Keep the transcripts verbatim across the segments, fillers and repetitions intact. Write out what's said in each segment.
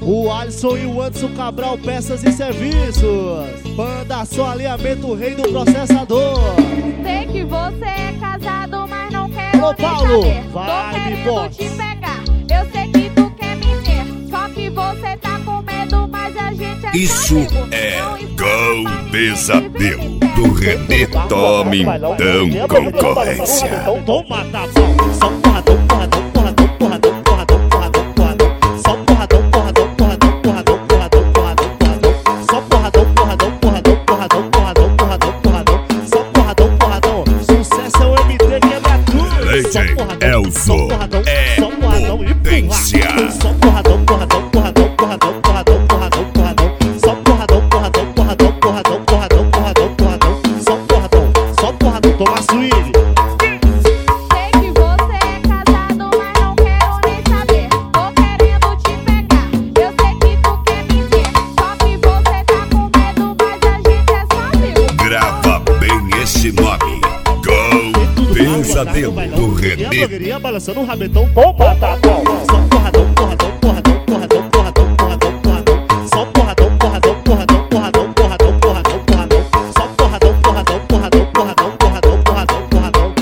O Alisson e o Anderson Cabral, peças e serviços. Banda Só Alinhamento, o rei do processador. Sei que você é casado, mas não quero Alô, nem Paulo, saber. vai, Tô querendo Bibox. te pegar. Eu sei que tu quer me ter. Só que você tá com medo, mas a gente é Isso só amigo. é Não espera Gol pra ninguém Pesadelo me ver. do René Tome então concorrência. Toma, tá bom. Só porradão, porradão, porradão, porradão, porradão, porradão, porradão. Só porradão, porradão, porradão, porradão, porradão, porradão, porradão. Só porradão, porradão, porradão, porradão, porradão, porradão, porradão. Só porradão, porradão. Sucesso é o M D que é minha cruz. Lady Elzo é potência. Só porradão, porradão, porradão, porradão, porradão, porradão, porradão. Só porradão, porradão, porradão, porradão, porradão, porradão, porradão. Só porradão, só porradão, toma swing. Sei que você é casado, mas não quero nem saber. Tô querendo te pegar. Eu sei que tu quer me ter. Só que você tá com medo, mas a gente é só amigo. Grava bem esse nome. Gol Pesadelo do René. Blogueirinha balançando o rabetão, toma, tá bom. Só porradão, porradão, porradão, porradão, porradão, porradão, porradão. Só porradão, porradão, porradão, porradão, porradão, porradão, porradão. Só porradão, porradão, porradão, porradão, porradão, porradão, porradão.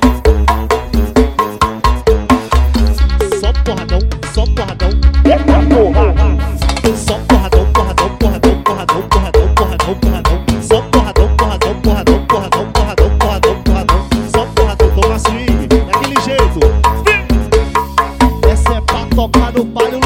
Só porradão, só porradão. Eita porra! Só porradão, porradão, porradão, porradão, porradão, porradão, porradão. Só porradão, porradão, porradão, porradão, porradão, porradão, porradão. Só porradão, toma swing, daquele jeito. Essa é pra tocar no palio